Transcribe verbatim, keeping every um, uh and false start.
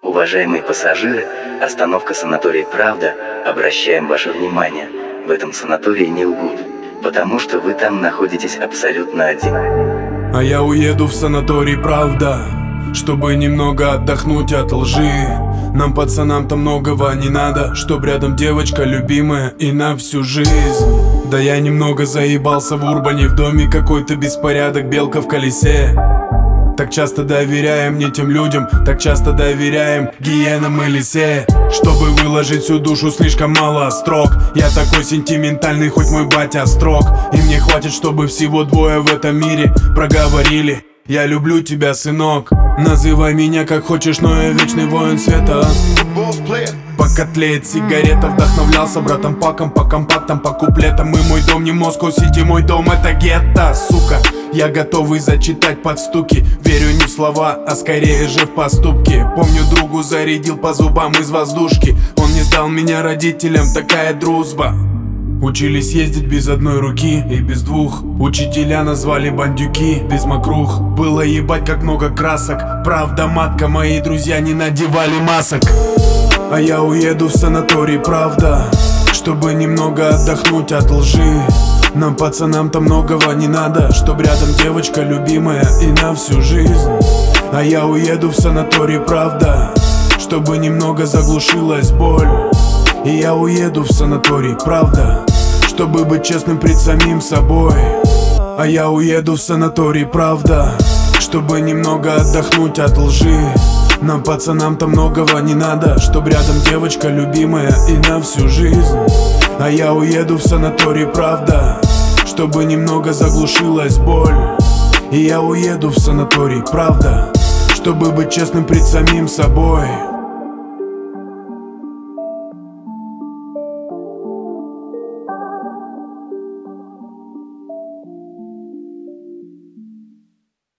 Уважаемые пассажиры, остановка санаторий «Правда». Обращаем ваше внимание, в этом санатории не лгут, потому что вы там находитесь абсолютно один. А я уеду в санаторий «Правда», чтобы немного отдохнуть от лжи. Нам, пацанам-то, многого не надо, чтоб рядом девочка любимая и на всю жизнь. Да я немного заебался в урбане, в доме какой-то беспорядок, белка в колесе. Так часто доверяем не тем людям, так часто доверяем гиенам и лисе. Чтобы выложить всю душу, слишком мало строк. Я такой сентиментальный, хоть мой батя строг. И мне хватит, чтобы всего двое в этом мире проговорили: я люблю тебя, сынок. Называй меня как хочешь, но я вечный воин света. Пока тлеет сигарета, вдохновлялся братом Паком, по компактам, по куплетам. И мой дом не Москва-Сити, мой дом это гетто, сука. Я готовый зачитать под стуки, верю не в слова, а скорее же в поступки. Помню, другу зарядил по зубам из воздушки. Он не сдал меня родителям, такая дружба. Учились ездить без одной руки и без двух. Учителя назвали бандюки без мокрух. Было ебать как много красок. Правда, матка, мои друзья не надевали масок. А я уеду в санаторий «Правда», чтобы немного отдохнуть от лжи. Нам, пацанам-то, многого не надо, чтоб рядом девочка любимая и на всю жизнь. А я уеду в санаторий «Правда», чтобы немного заглушилась боль. И я уеду в санаторий «Правда», чтобы быть честным пред самим собой. А я уеду в санаторий «Правда», чтобы немного отдохнуть от лжи. Нам, пацанам-то, многого не надо, чтоб рядом девочка любимая и на всю жизнь. А я уеду в санаторий «Правда», чтобы немного заглушилась боль. И я уеду в санаторий «Правда», чтобы быть честным пред самим собой.